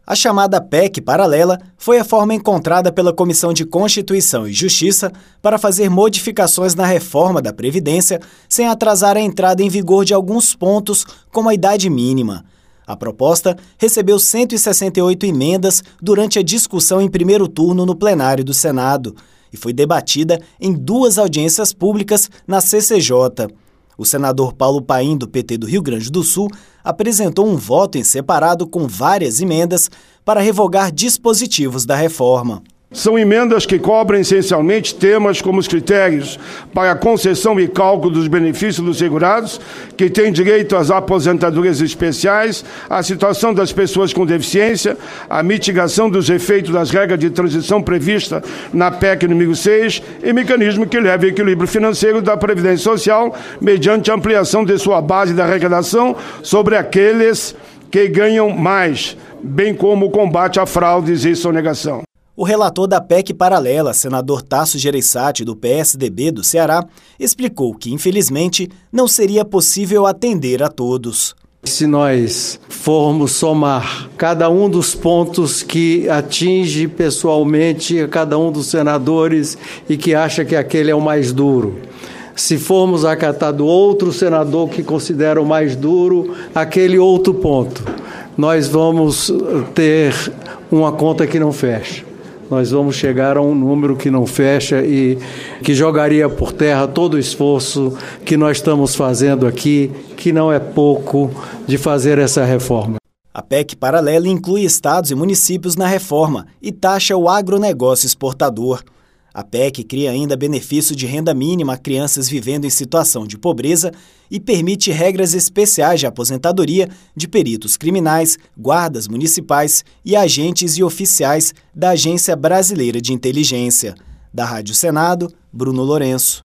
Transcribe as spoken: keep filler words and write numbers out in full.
A chamada P E C paralela foi a forma encontrada pela Comissão de Constituição e Justiça para fazer modificações na reforma da Previdência sem atrasar a entrada em vigor de alguns pontos, como a idade mínima. A proposta recebeu cento e sessenta e oito emendas durante a discussão em primeiro turno no plenário do Senado e foi debatida em duas audiências públicas na C C J. O senador Paulo Paim, do P T do Rio Grande do Sul, apresentou um voto em separado com várias emendas para revogar dispositivos da reforma. São emendas que cobrem essencialmente temas como os critérios para a concessão e cálculo dos benefícios dos segurados, que têm direito às aposentadorias especiais, a situação das pessoas com deficiência, a mitigação dos efeitos das regras de transição prevista na P E C número seis e mecanismo que leve ao equilíbrio financeiro da Previdência Social mediante a ampliação de sua base de arrecadação sobre aqueles que ganham mais, bem como o combate a fraudes e sonegação. O relator da P E C paralela, senador Tasso Gereissati, do P S D B do Ceará, explicou que, infelizmente, não seria possível atender a todos. Se nós formos somar cada um dos pontos que atinge pessoalmente a cada um dos senadores e que acha que aquele é o mais duro, se formos acatar do outro senador que considera o mais duro aquele outro ponto, nós vamos ter uma conta que não fecha. Nós vamos chegar a um número que não fecha e que jogaria por terra todo o esforço que nós estamos fazendo aqui, que não é pouco, de fazer essa reforma. A P E C paralela inclui estados e municípios na reforma e taxa o agronegócio exportador. A P E C cria ainda benefício de renda mínima a crianças vivendo em situação de pobreza e permite regras especiais de aposentadoria de peritos criminais, guardas municipais e agentes e oficiais da Agência Brasileira de Inteligência. Da Rádio Senado, Bruno Lourenço.